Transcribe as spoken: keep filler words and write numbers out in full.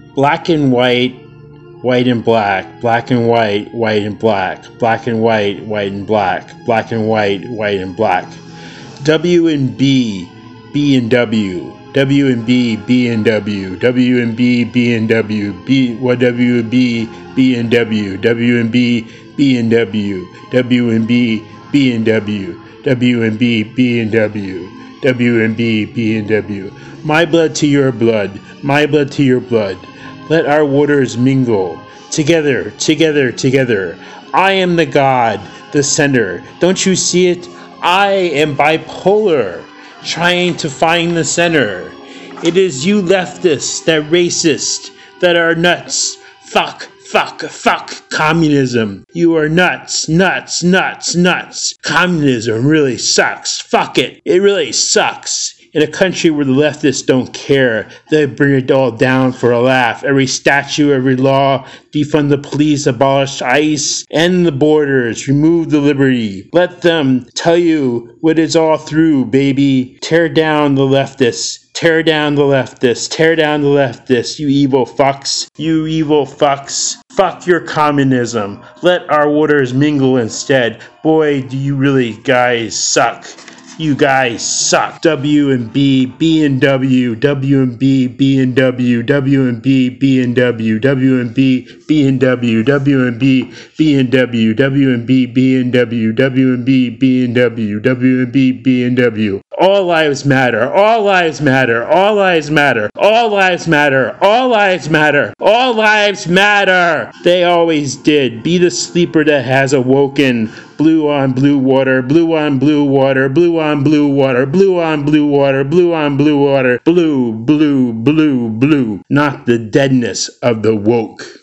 Black and white, white and black, black and white, white and black, black and white, white and black, black and white, white and black. W and B, B and W, W and B, B and W, W and B, B and W, B, what W and B, B and W, W and B, B and W, W and B, B and W, W and B, B and W, W and B, B and W. My blood to your blood, my blood to your blood. Let our waters mingle. Together, together, together. I am the God, the center. Don't you see it? I am bipolar, trying to find the center. It is you leftists, that racist, that are nuts. Fuck, fuck, fuck communism. You are nuts, nuts, nuts, nuts. Communism really sucks. Fuck it. It really sucks. In a country where the leftists don't care, they bring it all down for a laugh. Every statute, every law, defund the police, abolish ICE, end the borders, remove the liberty. Let them tell you what is all through, baby. Tear down the leftists. Tear down the leftists. Tear down the leftists, you evil fucks. You evil fucks. Fuck your communism. Let our waters mingle instead. Boy, do you really guys suck. You guys suck. W and B, B and W, W and B, B and W, W and B, B and W, W and B, B and W, W and B, B and W, W and B, B and W, W and B, B and W, W and B, B and W. All lives matter. All lives matter. All lives matter. All lives matter. All lives matter. All lives matter. They always did. Be the sleeper that has awoken. Blue on blue water, blue on blue water, blue on blue water, blue on blue water, blue on blue water, blue, blue, blue, blue. Not the deadness of the woke.